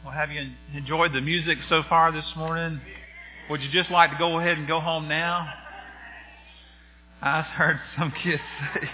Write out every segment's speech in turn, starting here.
Well, have you enjoyed the music so far this morning? Would you just like to go ahead and go home now? I heard some kids say.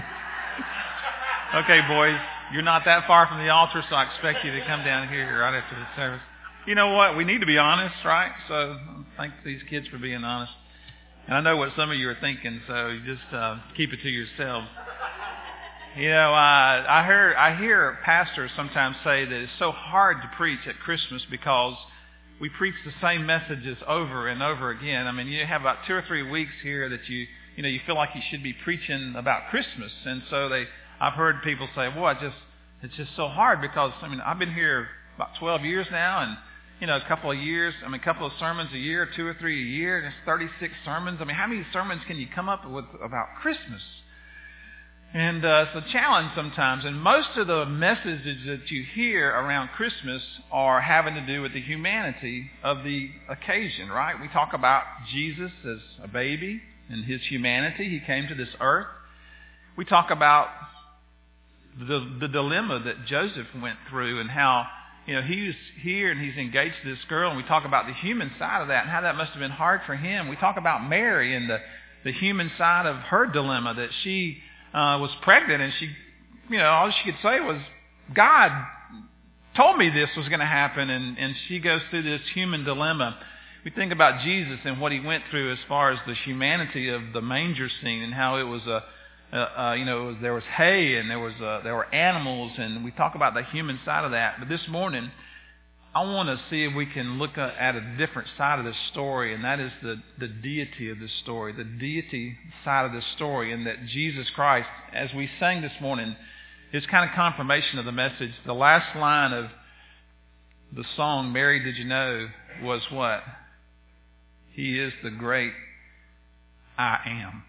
Okay, boys, you're not that far from the altar, so I expect you to come down here right after the service. You know what? We need to be honest, right? So thank these kids for being honest. And I know what some of you are thinking, so you just keep it to yourselves. You know, I hear pastors sometimes say that it's so hard to preach at Christmas because we preach the same messages over and over again. I mean, you have about 2 or 3 weeks here that you feel like you should be preaching about Christmas, and so I've heard people say, "Boy, it's just so hard because I've been here about 12 years now, and a couple of sermons a year, 2 or 3 a year, and it's 36 sermons. How many sermons can you come up with about Christmas?" And it's a challenge sometimes. And most of the messages that you hear around Christmas are having to do with the humanity of the occasion, right? We talk about Jesus as a baby and his humanity. He came to this earth. We talk about the dilemma that Joseph went through and how he was here and he's engaged to this girl. And we talk about the human side of that and how that must have been hard for him. We talk about Mary and the human side of her dilemma, that she was pregnant, and she, all she could say was, "God told me this was going to happen," and she goes through this human dilemma. We think about Jesus and what he went through as far as the humanity of the manger scene and how it was there was hay and there were animals, and we talk about the human side of that. But this morning, I want to see if we can look at a different side of this story, and that is the deity of this story, the deity side of this story, and that Jesus Christ, as we sang this morning, is kind of confirmation of the message. The last line of the song, "Mary, Did You Know?" was what? He is the great I am.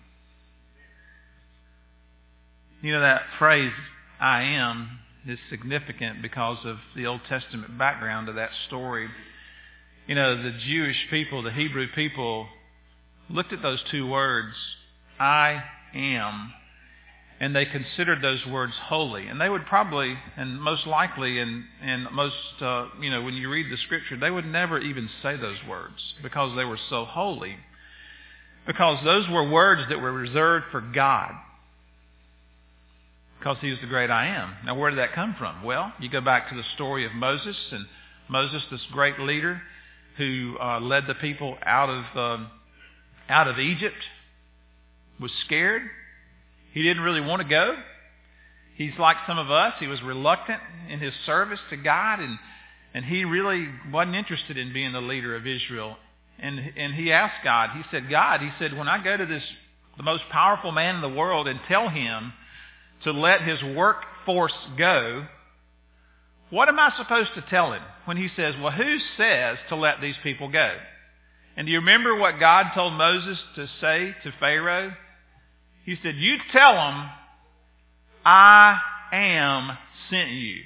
That phrase, I am, is significant because of the Old Testament background of that story. The Jewish people, the Hebrew people, looked at those two words, I am, and they considered those words holy. And they would probably, and most likely, and most, when you read the Scripture, they would never even say those words because they were so holy. Because those were words that were reserved for God. Because he was the great I am. Now, where did that come from? Well, you go back to the story of Moses, and Moses, this great leader who led the people out of Egypt, was scared. He didn't really want to go. He's like some of us. He was reluctant in his service to God, and he really wasn't interested in being the leader of Israel. And he asked God. He said, "God," he said, "when I go to the most powerful man in the world and tell him to let his workforce go, what am I supposed to tell him?" When he says, "Well, who says to let these people go?" And do you remember what God told Moses to say to Pharaoh? He said, "You tell him, I am sent you."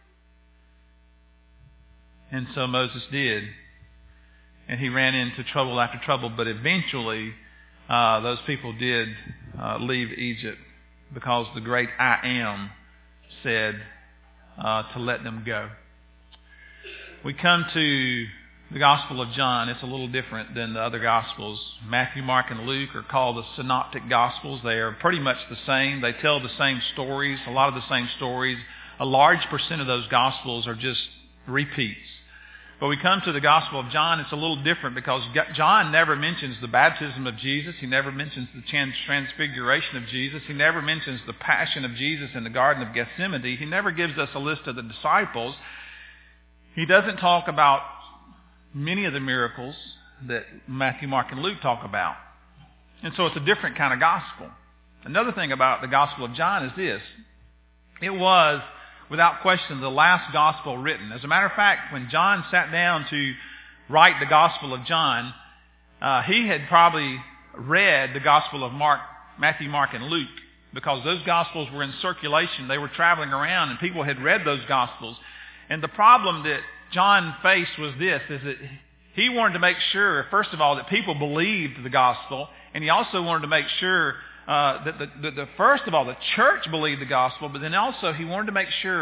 And so Moses did. And he ran into trouble after trouble, but eventually those people did leave Egypt, because the great I am said to let them go. We come to the Gospel of John. It's a little different than the other Gospels. Matthew, Mark, and Luke are called the Synoptic Gospels. They are pretty much the same. They tell the same stories, a lot of the same stories. A large percent of those Gospels are just repeats. But we come to the Gospel of John. It's a little different because John never mentions the baptism of Jesus. He never mentions the transfiguration of Jesus. He never mentions the passion of Jesus in the Garden of Gethsemane. He never gives us a list of the disciples. He doesn't talk about many of the miracles that Matthew, Mark, and Luke talk about. And so it's a different kind of gospel. Another thing about the Gospel of John is this. It was, without question, the last gospel written. As a matter of fact, when John sat down to write the Gospel of John, he had probably read the Gospel of Matthew, Mark, and Luke, because those Gospels were in circulation. They were traveling around, and people had read those Gospels. And the problem that John faced was this, is that he wanted to make sure, first of all, that people believed the Gospel, and he also wanted to make sure that first of all, the church believed the gospel, but then also he wanted to make sure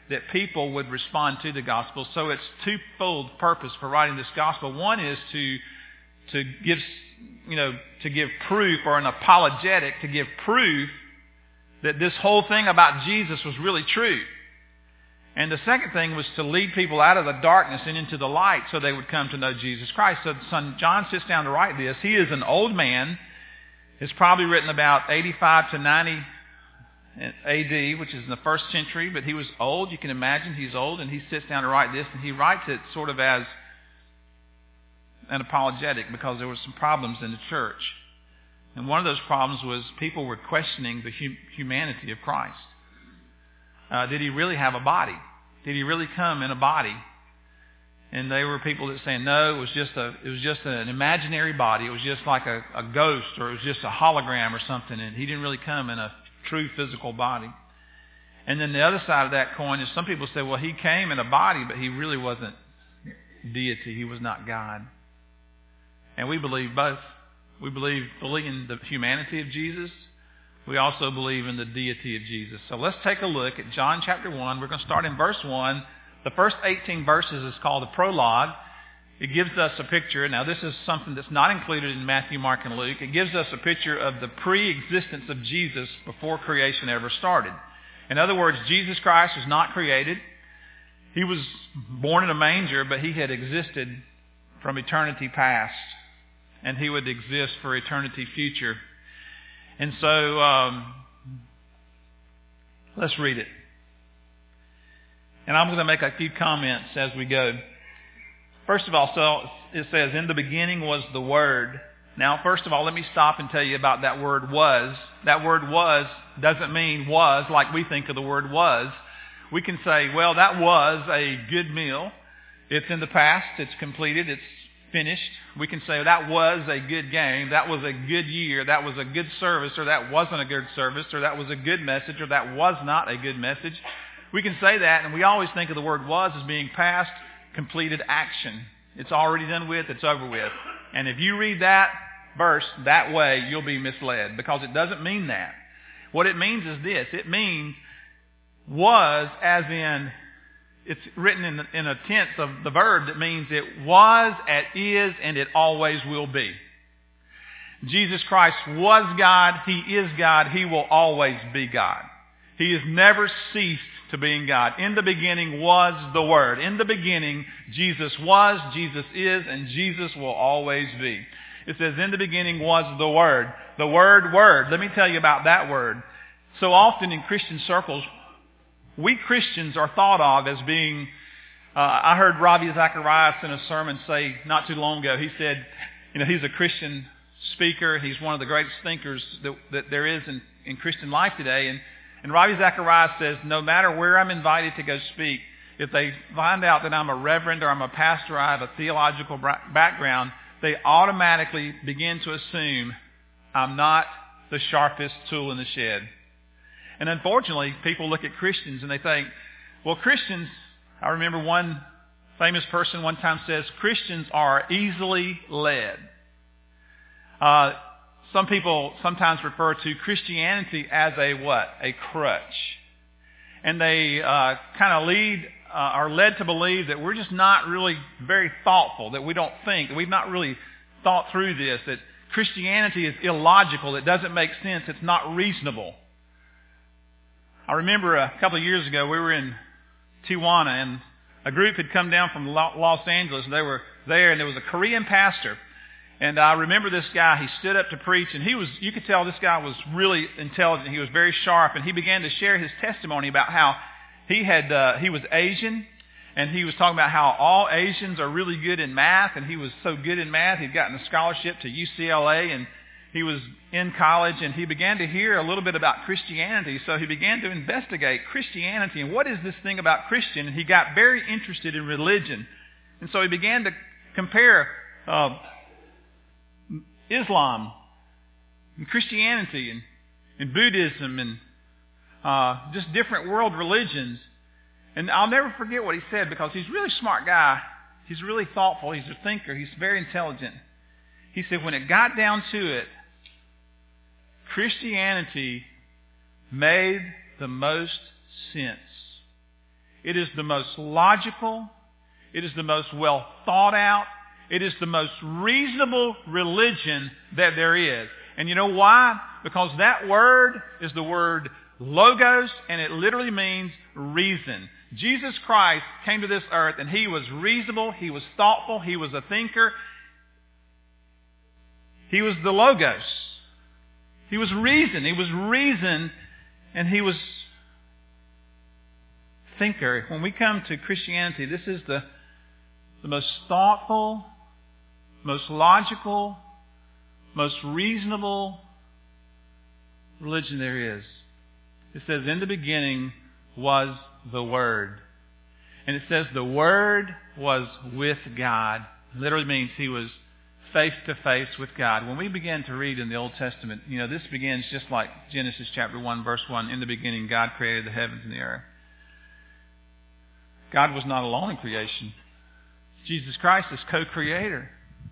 that people would respond to the gospel. So it's twofold purpose for writing this gospel. One is to give proof, or an apologetic, to give proof that this whole thing about Jesus was really true. And the second thing was to lead people out of the darkness and into the light so they would come to know Jesus Christ. So son John sits down to write this. He is an old man. It's probably written about 85 to 90 A.D., which is in the first century, but he was old. You can imagine he's old, and he sits down to write this, and he writes it sort of as an apologetic because there were some problems in the church. And one of those problems was people were questioning the humanity of Christ. Did he really have a body? Did he really come in a body? And there were people that saying, no, it was just an imaginary body. It was just like a ghost, or it was just a hologram or something, and he didn't really come in a true physical body. And then the other side of that coin is some people say, well, he came in a body, but he really wasn't deity. He was not God. And we believe both. We believe fully in the humanity of Jesus. We also believe in the deity of Jesus. So let's take a look at John chapter 1. We're going to start in verse 1. The first 18 verses is called the prologue. It gives us a picture. Now, this is something that's not included in Matthew, Mark, and Luke. It gives us a picture of the pre-existence of Jesus before creation ever started. In other words, Jesus Christ was not created. He was born in a manger, but he had existed from eternity past, and he would exist for eternity future. And so, let's read it. And I'm going to make a few comments as we go. First of all, so it says, in the beginning was the Word. Now, first of all, let me stop and tell you about that word was. That word was doesn't mean was like we think of the word was. We can say, well, that was a good meal. It's in the past. It's completed. It's finished. We can say that was a good game. That was a good year. That was a good service, or that wasn't a good service, or that was a good message, or that was not a good message. We can say that, and we always think of the word was as being past completed action. It's already done with. It's over with. And if you read that verse that way, you'll be misled, because it doesn't mean that. What it means is this. It means was as in, it's written in a tense of the verb that means it was, it is, and it always will be. Jesus Christ was God. He is God. He will always be God. He has never ceased to being God. In the beginning was the Word. In the beginning, Jesus was, Jesus is, and Jesus will always be. It says, in the beginning was the Word. The word, word. Let me tell you about that word. So often in Christian circles, we Christians are thought of as being, I heard Ravi Zacharias in a sermon say not too long ago, he said, he's a Christian speaker. He's one of the greatest thinkers that there is in Christian life today. And Ravi Zacharias says, no matter where I'm invited to go speak, if they find out that I'm a reverend or I'm a pastor, I have a theological background, they automatically begin to assume I'm not the sharpest tool in the shed. And unfortunately, people look at Christians and they think, well, Christians, I remember one famous person one time says, Christians are easily led. Some people sometimes refer to Christianity as a what? A crutch. And they kind of are led to believe that we're just not really very thoughtful, that we don't think, that we've not really thought through this, that Christianity is illogical, it doesn't make sense, it's not reasonable. I remember a couple of years ago, we were in Tijuana, and a group had come down from Los Angeles, and they were there, and there was a Korean pastor. And I remember this guy, he stood up to preach, and you could tell this guy was really intelligent. He was very sharp, and he began to share his testimony about how he was Asian, and he was talking about how all Asians are really good in math, and he was so good in math, he'd gotten a scholarship to UCLA, and he was in college, and he began to hear a little bit about Christianity, so he began to investigate Christianity, and what is this thing about Christian? And he got very interested in religion, and so he began to compare Islam and Christianity and Buddhism and just different world religions. And I'll never forget what he said, because he's a really smart guy. He's really thoughtful. He's a thinker. He's very intelligent. He said when it got down to it, Christianity made the most sense. It is the most logical. It is the most well thought out. It is the most reasonable religion that there is. And you know why? Because that word is the word logos, and it literally means reason. Jesus Christ came to this earth, and he was reasonable, he was thoughtful, he was a thinker. He was the logos. He was reason. He was reason, and he was thinker. When we come to Christianity, this is the most thoughtful, most logical, most reasonable religion there is. It says, in the beginning was the Word. And it says the Word was with God. It literally means he was face to face with God. When we begin to read in the Old Testament, this begins just like Genesis chapter 1, verse 1. In the beginning, God created the heavens and the earth. God was not alone in creation. Jesus Christ is co-creator.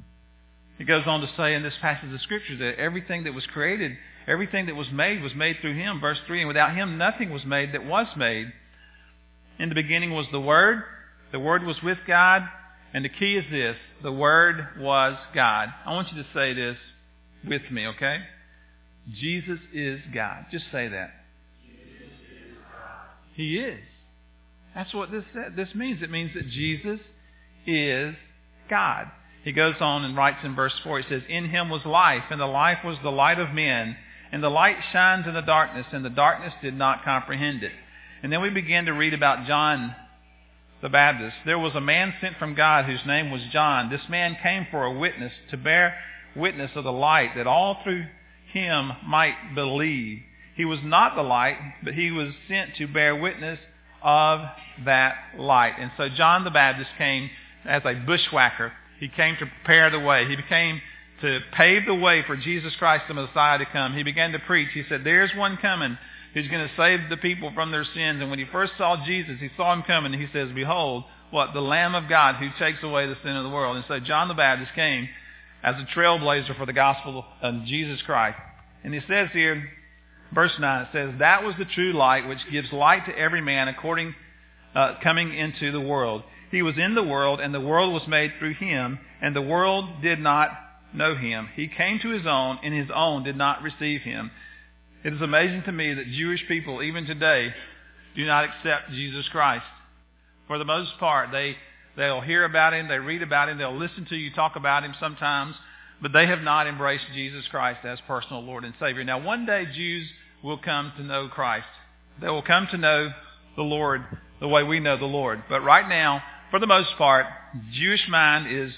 It goes on to say in this passage of Scripture that everything that was created, everything that was made through him. Verse 3, and without him nothing was made that was made. In the beginning was the Word. The Word was with God. And the key is this: the Word was God. I want you to say this with me, okay? Jesus is God. Just say that. Jesus is God. He is. That's what this means. It means that Jesus is God. He goes on and writes in verse 4, he says, in him was life, and the life was the light of men, and the light shines in the darkness, and the darkness did not comprehend it. And then we begin to read about John the Baptist. There was a man sent from God whose name was John. This man came for a witness, to bear witness of the light, that all through him might believe. He was not the light, but he was sent to bear witness of that light. And so John the Baptist came as a bushwhacker. He came to prepare the way. He came to pave the way for Jesus Christ the Messiah to come. He began to preach. He said, there's one coming who's going to save the people from their sins. And when he first saw Jesus, he saw him coming, and he says, behold, the Lamb of God who takes away the sin of the world. And so John the Baptist came as a trailblazer for the gospel of Jesus Christ. And he says here, verse 9, it says, that was the true light which gives light to every man coming into the world. He was in the world, and the world was made through him, and the world did not know him. He came to his own, and his own did not receive him. It is amazing to me that Jewish people, even today, do not accept Jesus Christ. For the most part, they'll hear about him, they read about him, they'll listen to you talk about him sometimes, but they have not embraced Jesus Christ as personal Lord and Savior. Now, one day Jews will come to know Christ. They will come to know the Lord the way we know the Lord. But right now, for the most part, Jewish mind is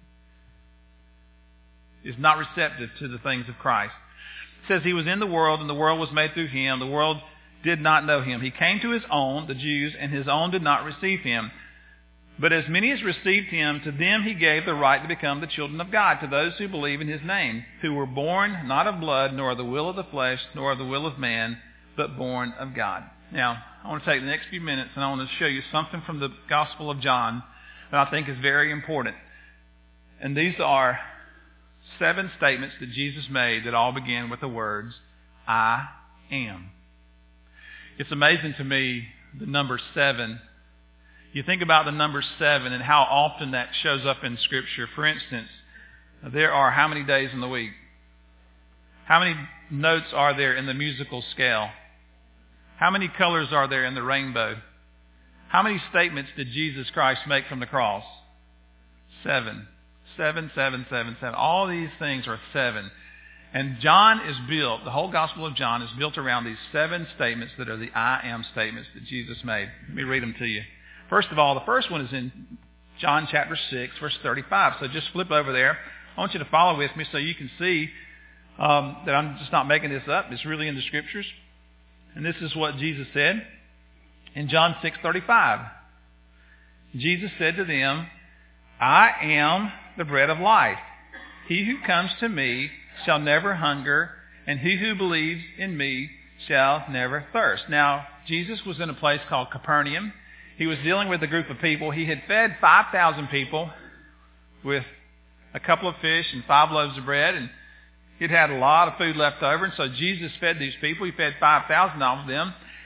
not receptive to the things of Christ. It says he was in the world, and the world was made through him. The world did not know him. He came to his own, the Jews, and his own did not receive him. But as many as received him, to them he gave the right to become the children of God, to those who believe in his name, who were born not of blood, nor of the will of the flesh, nor of the will of man, but born of God. Now, I want to take the next few minutes, and I want to show you something from the Gospel of John that I think is very important. And these are 7 statements that Jesus made that all begin with the words, I am. It's amazing to me, the number 7. You think about the number 7 and how often that shows up in Scripture. For instance, there are how many days in the week? How many notes are there in the musical scale? How many colors are there in the rainbow? How many statements did Jesus Christ make from the cross? 7. 7, 7, 7, 7. All these things are 7. And John is built, the whole Gospel of John is built around these 7 statements that are the I am statements that Jesus made. Let me read them to you. First of all, the first one is in John chapter 6, verse 35. So just flip over there. I want you to follow with me so you can see that I'm just not making this up. It's really in the Scriptures. And this is what Jesus said in John 6:35. Jesus said to them, I am the bread of life. He who comes to me shall never hunger, and he who believes in me shall never thirst. Now, Jesus was in a place called Capernaum. He was dealing with a group of people. He had fed 5,000 people with a couple of fish and 5 loaves of bread, and he'd had a lot of food left over. And so Jesus fed these people. He fed 5,000 of them.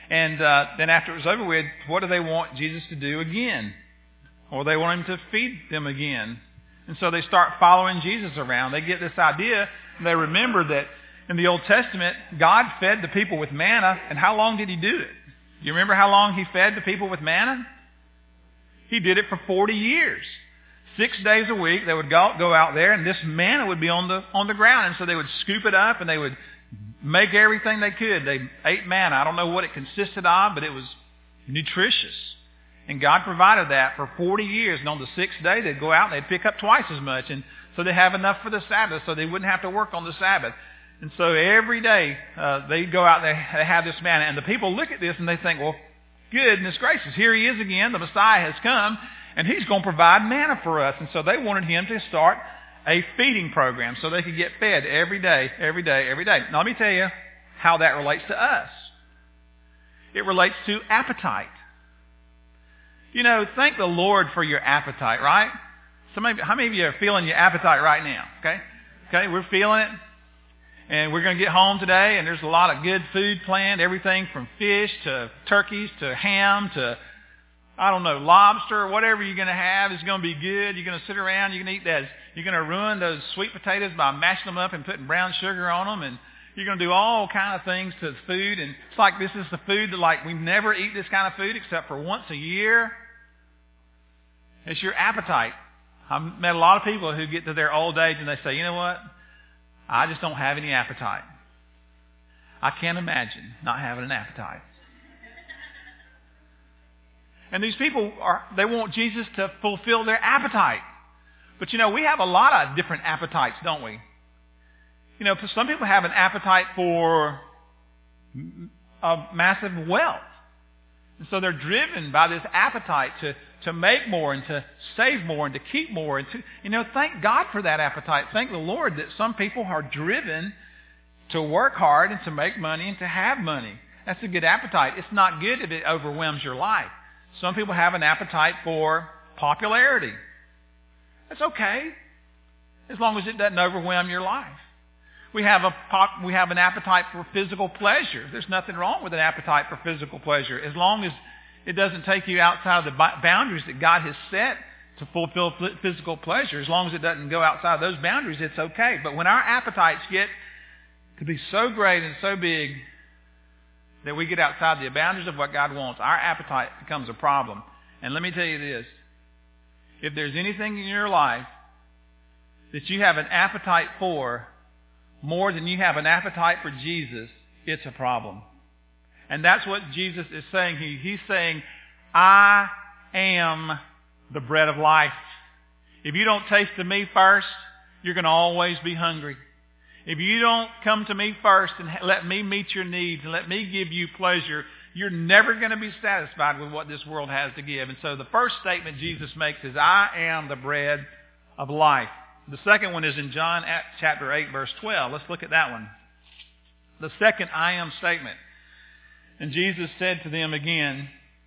And then after it was over with, what do they want Jesus to do again? Or they want him to feed them again. And so they start following Jesus around. They get this idea, and they remember that in the Old Testament, God fed the people with manna. And how long did he do it? You remember how long he fed the people with manna? He did it for 40 years. 6 days a week, they would go out there, and this manna would be on the ground. And so they would scoop it up, and they would make everything they could. They ate manna. I don't know what it consisted of, but it was nutritious. And God provided that for 40 years. And on the 6th day, they'd go out and they'd pick up twice as much. And so they'd have enough for the Sabbath, so they wouldn't have to work on the Sabbath. And so every day, they'd go out and they have this manna. And the people look at this and they think, well, goodness gracious, here he is again. The Messiah has come, and he's going to provide manna for us. And so they wanted him to start a feeding program so they could get fed every day, every day, every day. Now let me tell you how that relates to us. It relates to appetite. You know, thank the Lord for your appetite, right? How many of you are feeling your appetite right now? Okay, we're feeling it. And we're going to get home today, and there's a lot of good food planned, everything from fish to turkeys to ham to, I don't know, lobster, whatever you're going to have is going to be good. You're going to sit around, you're going to eat that. You're going to ruin those sweet potatoes by mashing them up and putting brown sugar on them, and you're going to do all kind of things to the food. And it's like this is the food that, like, we never eat this kind of food except for once a year. It's your appetite. I've met a lot of people who get to their old age and they say, you know what? I just don't have any appetite. I can't imagine not having an appetite. And these people, they want Jesus to fulfill their appetite. But you know, we have a lot of different appetites, don't we? You know, some people have an appetite for massive wealth. And so they're driven by this appetite to make more and to save more and to keep more. And to, you know, thank God for that appetite. Thank the Lord that some people are driven to work hard and to make money and to have money. That's a good appetite. It's not good if it overwhelms your life. Some people have an appetite for popularity. That's okay, as long as it doesn't overwhelm your life. We have an appetite for physical pleasure. There's nothing wrong with an appetite for physical pleasure, as long as it doesn't take you outside of the boundaries that God has set to fulfill physical pleasure. As long as it doesn't go outside of those boundaries, it's okay. But when our appetites get to be so great and so big that we get outside the boundaries of what God wants, our appetite becomes a problem. And let me tell you this. If there's anything in your life that you have an appetite for more than you have an appetite for Jesus, it's a problem. And that's what Jesus is saying. He's saying, I am the bread of life. If you don't taste of me first, you're going to always be hungry. If you don't come to me first and let me meet your needs and let me give you pleasure, you're never going to be satisfied with what this world has to give. And so the first statement Jesus makes is, I am the bread of life. The second one is in John chapter 8, verse 12. Let's look at that one. The second I am statement. And Jesus said to them again,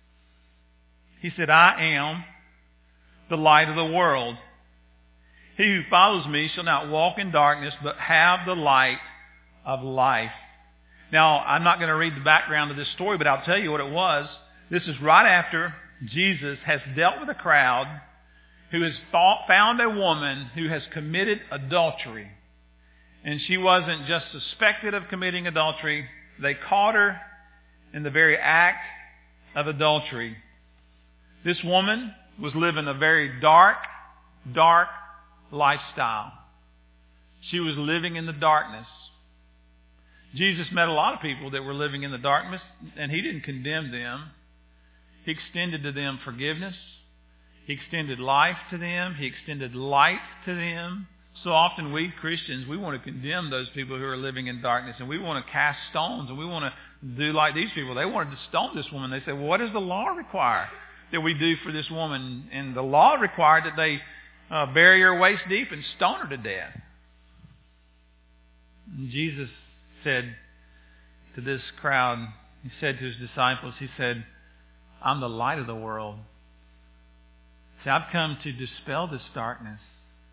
he said, I am the light of the world. He who follows me shall not walk in darkness, but have the light of life. Now, I'm not going to read the background of this story, but I'll tell you what it was. This is right after Jesus has dealt with a crowd who has found a woman who has committed adultery. And she wasn't just suspected of committing adultery. They caught her in the very act of adultery. This woman was living a very dark lifestyle. She was living in the darkness. Jesus met a lot of people that were living in the darkness, and he didn't condemn them. He extended to them forgiveness. He extended life to them. He extended light to them. So often we Christians, we want to condemn those people who are living in darkness, and we want to cast stones, and we want to do like these people. They wanted to stone this woman. They said, well, what does the law require that we do for this woman? And the law required that they bury her waist deep and stone her to death. And Jesus said to this crowd, he said to his disciples, he said, I'm the light of the world. See, I've come to dispel this darkness.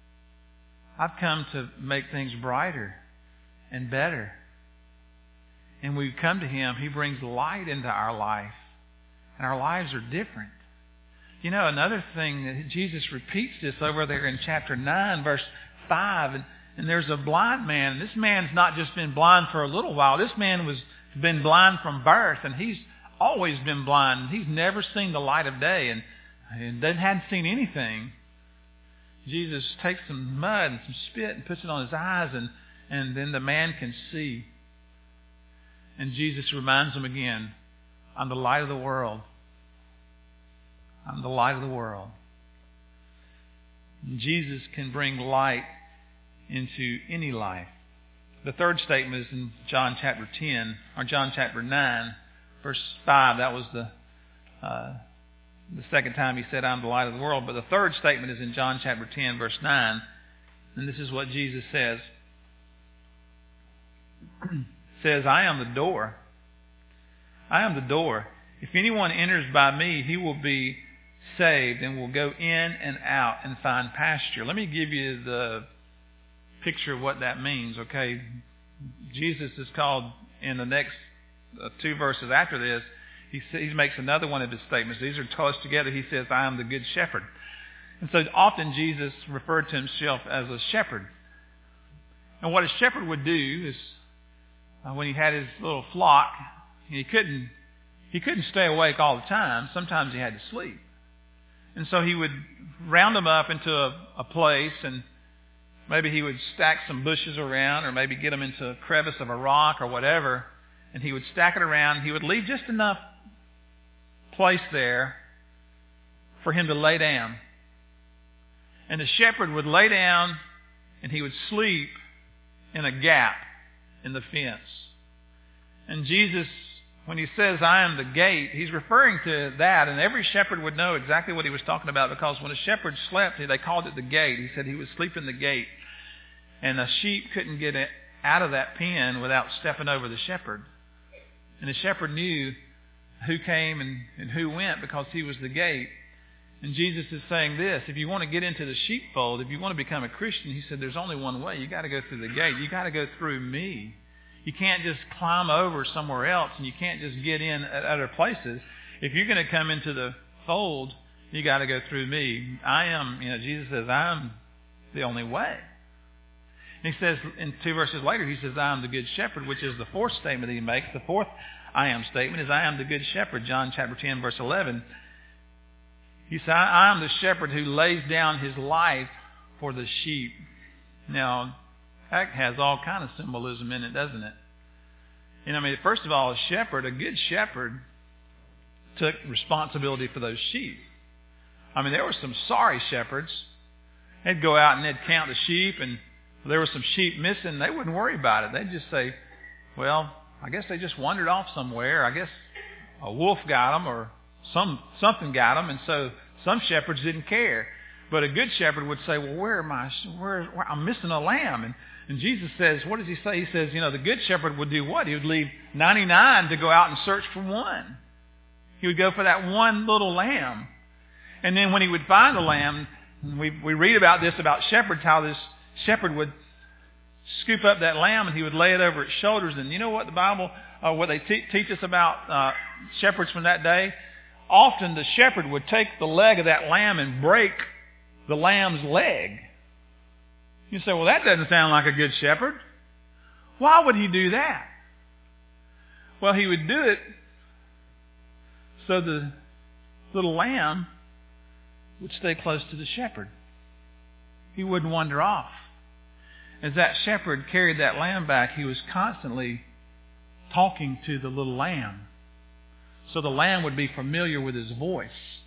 I've come to make things brighter and better. and we come to Him, He brings light into our life. And our lives are different. You know, another thing, that Jesus repeats this over there in chapter 9, verse 5. And there's a blind man. This man's not just been blind for a little while. This man was been blind from birth, and he's always been blind. He's never seen the light of day, and hadn't seen anything. Jesus takes some mud and some spit and puts it on his eyes, and then the man can see. And Jesus reminds him again, I'm the light of the world. I'm the light of the world. And Jesus can bring light into any life. The third statement is in John chapter 10, or John chapter 9, verse 5. That was the second time he said, I'm the light of the world. But the third statement is in John chapter 10, verse 9. And this is what Jesus says. It says, I am the door. I am the door. If anyone enters by me, he will be saved and will go in and out and find pasture. Let me give you the picture of what that means, okay? Jesus is called, in the next two verses after this, he makes another one of his statements. These are close together. He says, I am the good shepherd. And so often Jesus referred to himself as a shepherd. And what a shepherd would do is, when he had his little flock, he couldn't stay awake all the time. Sometimes he had to sleep. And so he would round them up into a place, and maybe he would stack some bushes around, or maybe get them into a crevice of a rock or whatever, and he would stack it around. He would leave just enough place there for him to lay down. And the shepherd would lay down, and he would sleep in a gap in the fence. And Jesus, when he says, I am the gate, he's referring to that, and every shepherd would know exactly what he was talking about, because when a shepherd slept, they called it the gate. He said he would sleep in the gate. And a sheep couldn't get out of that pen without stepping over the shepherd. And the shepherd knew who came and who went, because he was the gate. And Jesus is saying this, if you want to get into the sheepfold, if you want to become a Christian, he said there's only one way. You got to go through the gate. You got to go through me. You can't just climb over somewhere else, and you can't just get in at other places. If you're going to come into the fold, you got to go through me. Jesus says, I am the only way. And he says, in two verses later, he says, I am the good shepherd, which is the fourth statement that he makes. The fourth I am statement is, I am the good shepherd, John chapter 10, verse 11. He said, I am the shepherd who lays down his life for the sheep. Now, that has all kind of symbolism in it, doesn't it? First of all, a good shepherd took responsibility for those sheep. There were some sorry shepherds. They'd go out and they'd count the sheep, and if there were some sheep missing, they wouldn't worry about it. They'd just say, well, I guess they just wandered off somewhere. I guess a wolf got them, or something got them, and so some shepherds didn't care. But a good shepherd would say, well, where am I? I'm missing a lamb. And Jesus says, what does he say? He says, the good shepherd would do what? He would leave 99 to go out and search for one. He would go for that one little lamb. And then when he would find the lamb, we read about this, about shepherds, how this shepherd would scoop up that lamb and he would lay it over its shoulders. And you know what the Bible, what they teach us about shepherds from that day? Often the shepherd would take the leg of that lamb and break the lamb's leg. You say, well, that doesn't sound like a good shepherd. Why would he do that? Well, he would do it so the little lamb would stay close to the shepherd. He wouldn't wander off. As that shepherd carried that lamb back, he was constantly talking to the little lamb. So the lamb would be familiar with his voice.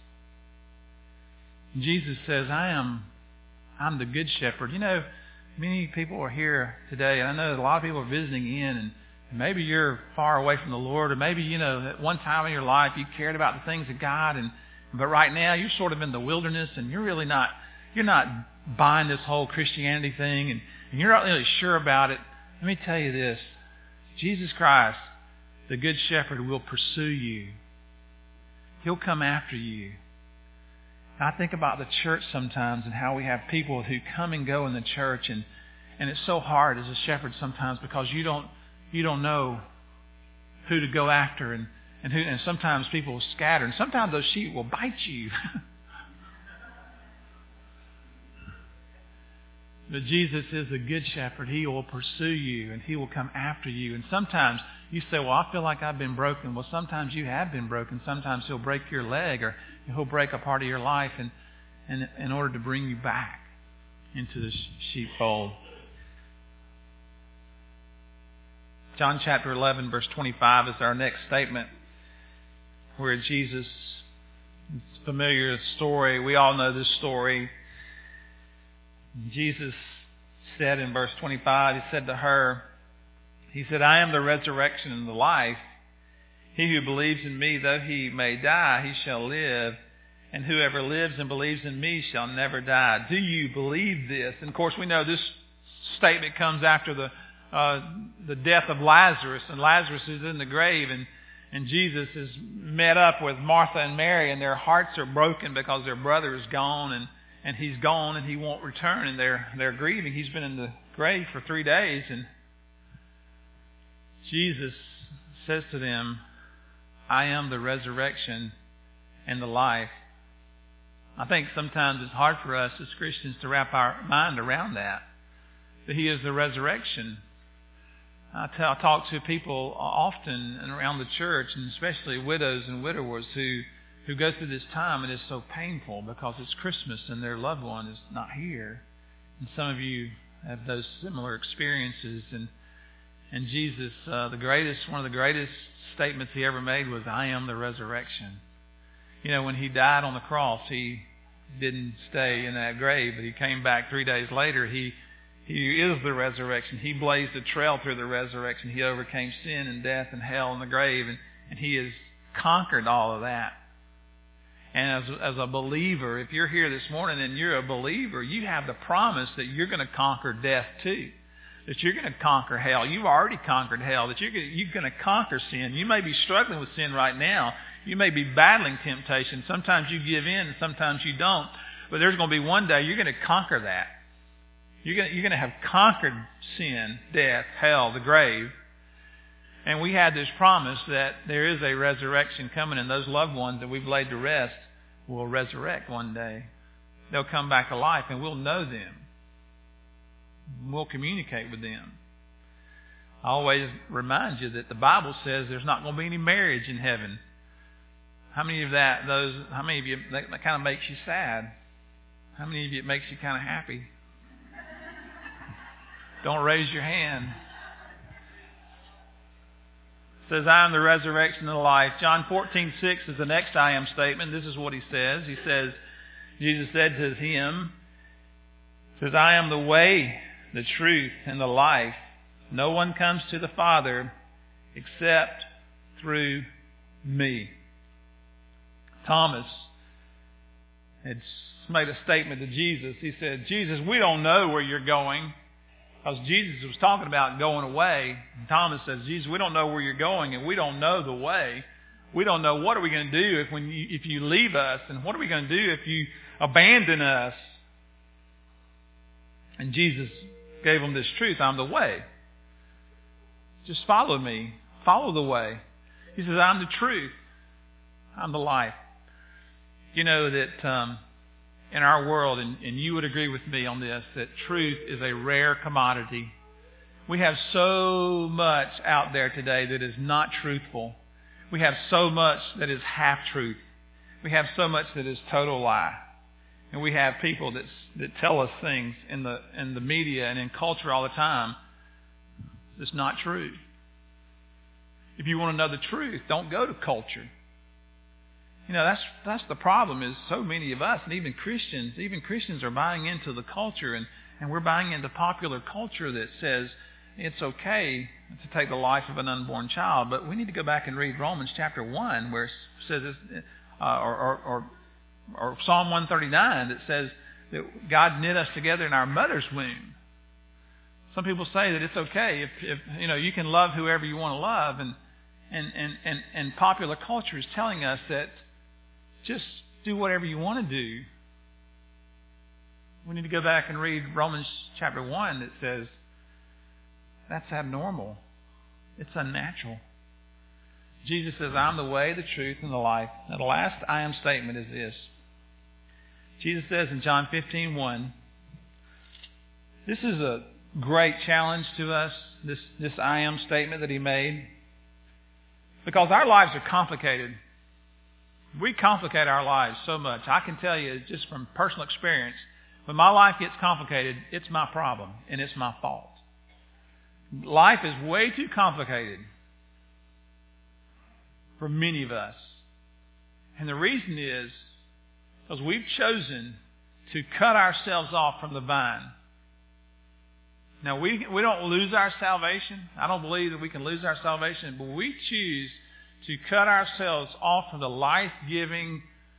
Jesus says, I'm the good shepherd. Many people are here today, and I know a lot of people are visiting in, and maybe you're far away from the Lord, or maybe, at one time in your life you cared about the things of God, but right now you're sort of in the wilderness, and you're not buying this whole Christianity thing, and you're not really sure about it. Let me tell you this. Jesus Christ, the Good Shepherd, will pursue you. He'll come after you. I think about the church sometimes and how we have people who come and go in the church, and it's so hard as a shepherd sometimes because you don't know who to go after and sometimes people will scatter, and sometimes those sheep will bite you. But Jesus is a good shepherd. He will pursue you and He will come after you. And sometimes you say, well, I feel like I've been broken. Well, sometimes you have been broken. Sometimes He'll break your leg or He'll break a part of your life and in order to bring you back into the sheepfold. John chapter 11, verse 25 is our next statement, where Jesus, it's a familiar story. We all know this story. Jesus said in verse 25, He said to her, He said, I am the resurrection and the life. He who believes in me, though he may die, he shall live. And whoever lives and believes in me shall never die. Do you believe this? And of course we know this statement comes after the death of Lazarus. And Lazarus is in the grave, and Jesus is met up with Martha and Mary, and their hearts are broken because their brother is gone, and he's gone and he won't return, and they're grieving. He's been in the grave for 3 days, and Jesus says to them, I am the resurrection and the life. I think sometimes it's hard for us as Christians to wrap our mind around that He is the resurrection. I talk to people often around the church, and especially widows and widowers who go through this time, and it's so painful because it's Christmas and their loved one is not here. And some of you have those similar experiences. And Jesus, one of the greatest statements He ever made was, I am the resurrection. You know, when He died on the cross, He didn't stay in that grave, but He came back 3 days later. He is the resurrection. He blazed a trail through the resurrection. He overcame sin and death and hell and the grave, and He has conquered all of that. And as a believer, if you're here this morning and you're a believer, you have the promise that you're going to conquer death too. That you're going to conquer hell. You've already conquered hell. That you're going to conquer sin. You may be struggling with sin right now. You may be battling temptation. Sometimes you give in and sometimes you don't. But there's going to be one day you're going to conquer that. You're going to have conquered sin, death, hell, the grave. And we had this promise that there is a resurrection coming, and those loved ones that we've laid to rest will resurrect one day. They'll come back to life, and we'll know them. We'll communicate with them. I always remind you that the Bible says there's not going to be any marriage in heaven. How many of you that kind of makes you sad? How many of you it makes you kind of happy? Don't raise your hand. It says, I am the resurrection and the life. John 14:6 is the next I am statement. This is what He says. He says, Jesus said to him, says, I am the way, the truth, and the life. No one comes to the Father except through me. Thomas had made a statement to Jesus. He said, Jesus, we don't know where you're going. Because Jesus was talking about going away. And Thomas says, Jesus, we don't know where you're going, and we don't know the way. We don't know what are we going to do if you leave us, and what are we going to do if you abandon us? And Jesus gave him this truth. I'm the way. Just follow me. Follow the way. He says, I'm the truth. I'm the life. You know that in our world, and you would agree with me on this, that truth is a rare commodity. We have so much out there today that is not truthful. We have so much that is half-truth. We have so much that is total lie. And we have people that tell us things in the media and in culture all the time that's not true. If you want to know the truth, don't go to culture. You know, that's the problem, is so many of us, and even Christians are buying into the culture, and we're buying into popular culture that says it's okay to take the life of an unborn child. But we need to go back and read Romans chapter 1, where it says, or Psalm 139, that says that God knit us together in our mother's womb. Some people say that it's okay if you know, you can love whoever you want to love, and popular culture is telling us that just do whatever you want to do. We need to go back and read Romans chapter 1 that says that's abnormal. It's unnatural. Jesus says, I'm the way, the truth, and the life. Now the last I am statement is this. Jesus says in John 15:1, this is a great challenge to us, this I am statement that he made. Because our lives are complicated. We complicate our lives so much. I can tell you just from personal experience, when my life gets complicated, it's my problem and it's my fault. Life is way too complicated for many of us. And the reason is because we've chosen to cut ourselves off from the vine. Now, we don't lose our salvation. I don't believe that we can lose our salvation, but we choose to cut ourselves off from the life-giving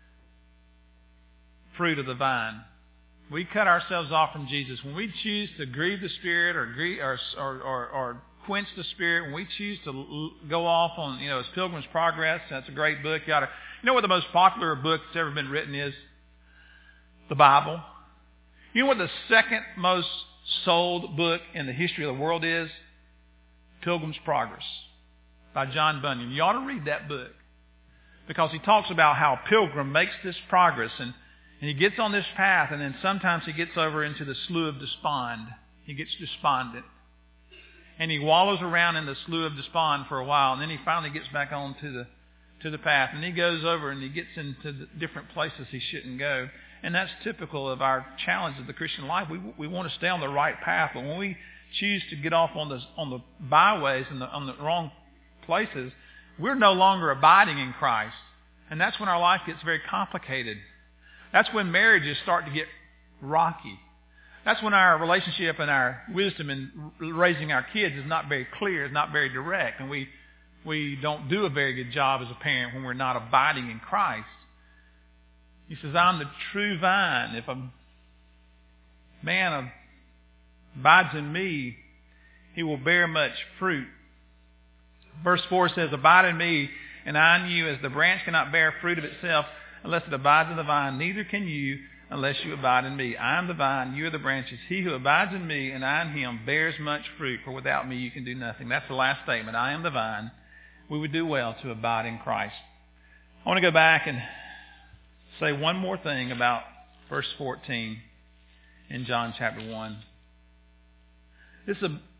fruit of the vine. We cut ourselves off from Jesus. When we choose to grieve the Spirit or quench the Spirit, when we choose to go off on, as Pilgrim's Progress, that's a great book. You know what the most popular book that's ever been written is? The Bible. You know what the second most sold book in the history of the world is? Pilgrim's Progress by John Bunyan. You ought to read that book because he talks about how a pilgrim makes this progress and he gets on this path, and then sometimes he gets over into the slough of despond. He gets despondent. And he wallows around in the slough of despond for a while, and then he finally gets back on to the path. And he goes over and he gets into the different places he shouldn't go. And that's typical of our challenge of the Christian life. We want to stay on the right path, but when we choose to get off on the byways and on the wrong places, we're no longer abiding in Christ. And that's when our life gets very complicated. That's when marriages start to get rocky. That's when our relationship and our wisdom in raising our kids is not very clear, is not very direct, and we don't do a very good job as a parent when we're not abiding in Christ. He says, I'm the true vine. If a man abides in me, he will bear much fruit. Verse 4 says, abide in me, and I in you, as the branch cannot bear fruit of itself unless it abides in the vine, neither can you unless you abide in me. I am the vine, you are the branches. He who abides in me and I in him bears much fruit, for without me you can do nothing. That's the last statement. I am the vine. We would do well to abide in Christ. I want to go back and say one more thing about verse 14 in John chapter 1. This is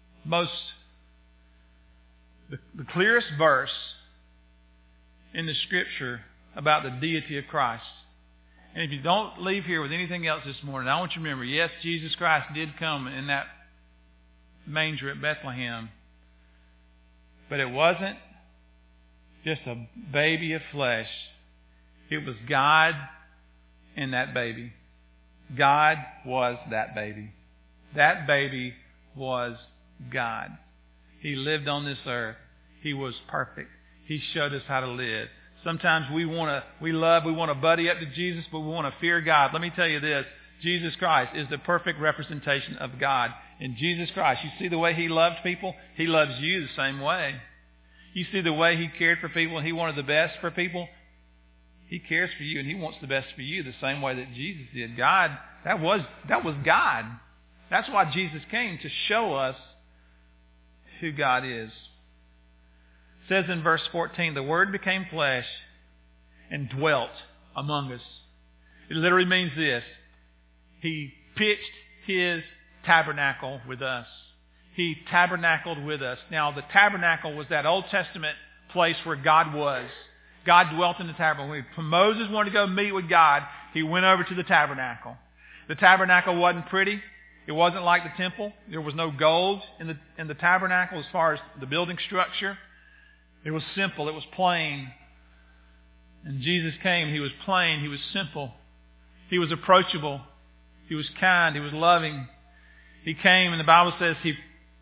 the clearest verse in the Scripture about the deity of Christ. And if you don't leave here with anything else this morning, I want you to remember, yes, Jesus Christ did come in that manger at Bethlehem, but it wasn't just a baby of flesh. It was God in that baby. God was that baby. That baby was God. He lived on this earth. He was perfect. He showed us how to live. Sometimes we want to buddy up to Jesus, but we want to fear God. Let me tell you this. Jesus Christ is the perfect representation of God. In Jesus Christ, you see the way He loved people? He loves you the same way. You see the way He cared for people and He wanted the best for people? He cares for you and He wants the best for you the same way that Jesus did. God, that was God. That's why Jesus came, to show us who God is. It says in verse 14, the Word became flesh and dwelt among us. It literally means this. He pitched His tabernacle with us. He tabernacled with us. Now, the tabernacle was that Old Testament place where God was. God dwelt in the tabernacle. When Moses wanted to go meet with God, he went over to the tabernacle. The tabernacle wasn't pretty. It wasn't like the temple. There was no gold in the tabernacle as far as the building structure. It was simple. It was plain. And Jesus came. He was plain. He was simple. He was approachable. He was kind. He was loving. He came, and the Bible says He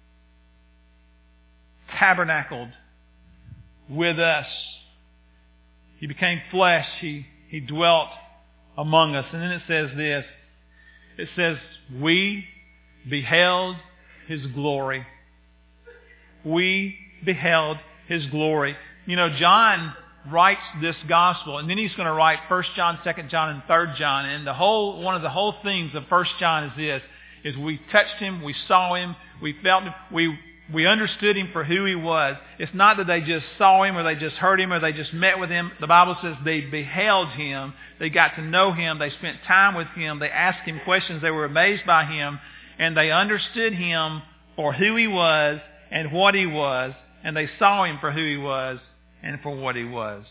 tabernacled with us. He became flesh. He dwelt among us. And then it says this. It says, we beheld His glory. We beheld His glory. You know, John writes this gospel, and then he's going to write 1 John, 2 John, and 3 John. And one of the whole themes of 1 John is this, is we touched Him, we saw Him, we felt Him, we We understood him for who he was. It's not that they just saw him or they just heard him or they just met with him. The Bible says they beheld him. They got to know him. They spent time with him. They asked him questions. They were amazed by him. And they understood him for who he was and what he was. And they saw him for who he was and for what he was.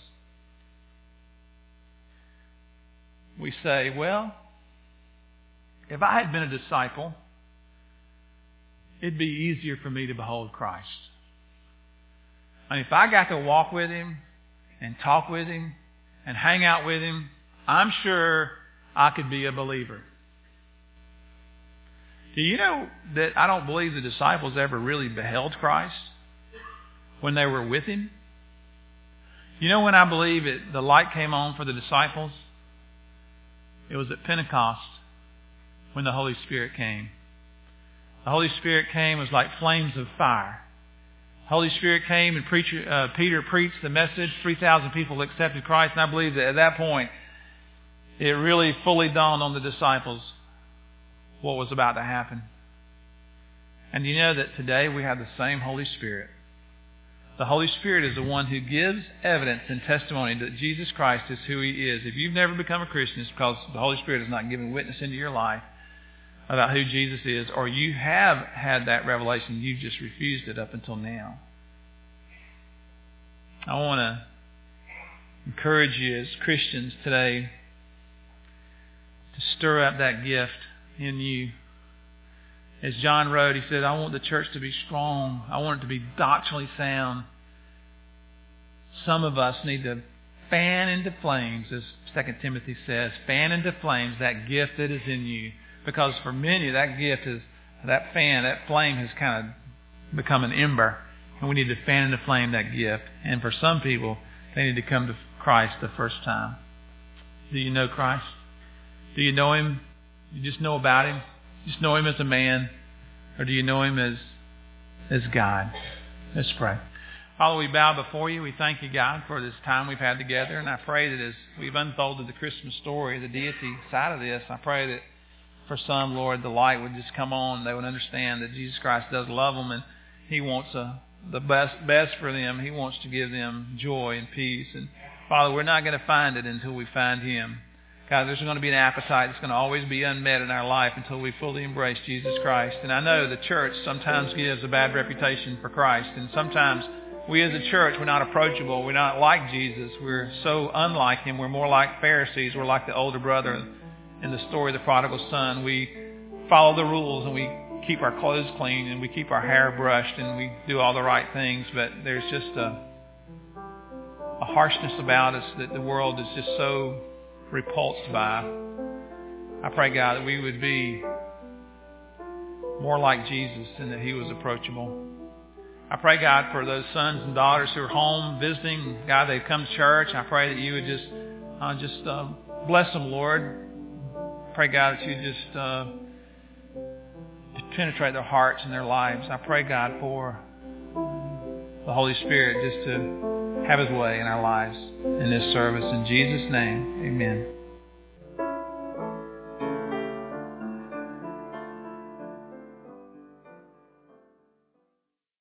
We say, well, if I had been a disciple, it'd be easier for me to behold Christ. And if I got to walk with him and talk with him and hang out with him, I'm sure I could be a believer. Do you know that I don't believe the disciples ever really beheld Christ when they were with him? You know when I believe the light came on for the disciples? It was at Pentecost when the Holy Spirit came. The Holy Spirit came was like flames of fire. The Holy Spirit came and Peter preached the message. 3,000 people accepted Christ. And I believe that at that point, it really fully dawned on the disciples what was about to happen. And you know that today we have the same Holy Spirit. The Holy Spirit is the one who gives evidence and testimony that Jesus Christ is who he is. If you've never become a Christian, it's because the Holy Spirit is not giving witness into your life about who Jesus is, or you have had that revelation, you've just refused it up until now. I want to encourage you as Christians today to stir up that gift in you. As John wrote, he said, I want the church to be strong. I want it to be doctrinally sound. Some of us need to fan into flames, as 2 Timothy says, fan into flames that gift that is in you. Because for many, that gift is, that fan, that flame has kind of become an ember. And we need to fan into flame that gift. And for some people, they need to come to Christ the first time. Do you know Christ? Do you know him? You just know about him? You just know him as a man? Or do you know him as God? Let's pray. Father, we bow before you. We thank you, God, for this time we've had together. And I pray that as we've unfolded the Christmas story, the deity side of this, I pray that for some, Lord, the light would just come on. They would understand that Jesus Christ does love them and he wants the best for them. He wants to give them joy and peace. And Father, we're not going to find it until we find him. God, there's going to be an appetite that's going to always be unmet in our life until we fully embrace Jesus Christ. And I know the church sometimes gives a bad reputation for Christ. And sometimes we as a church, we're not approachable. We're not like Jesus. We're so unlike him. We're more like Pharisees. We're like the older brother in the story of the prodigal son. We follow the rules and we keep our clothes clean and we keep our hair brushed and we do all the right things. But there's just a harshness about us that the world is just so repulsed by. I pray, God, that we would be more like Jesus and that he was approachable. I pray, God, for those sons and daughters who are home visiting. God, they've come to church. I pray that you would just bless them, Lord. Pray, God, that you just penetrate their hearts and their lives. I pray, God, for the Holy Spirit just to have his way in our lives in this service. In Jesus' name, amen.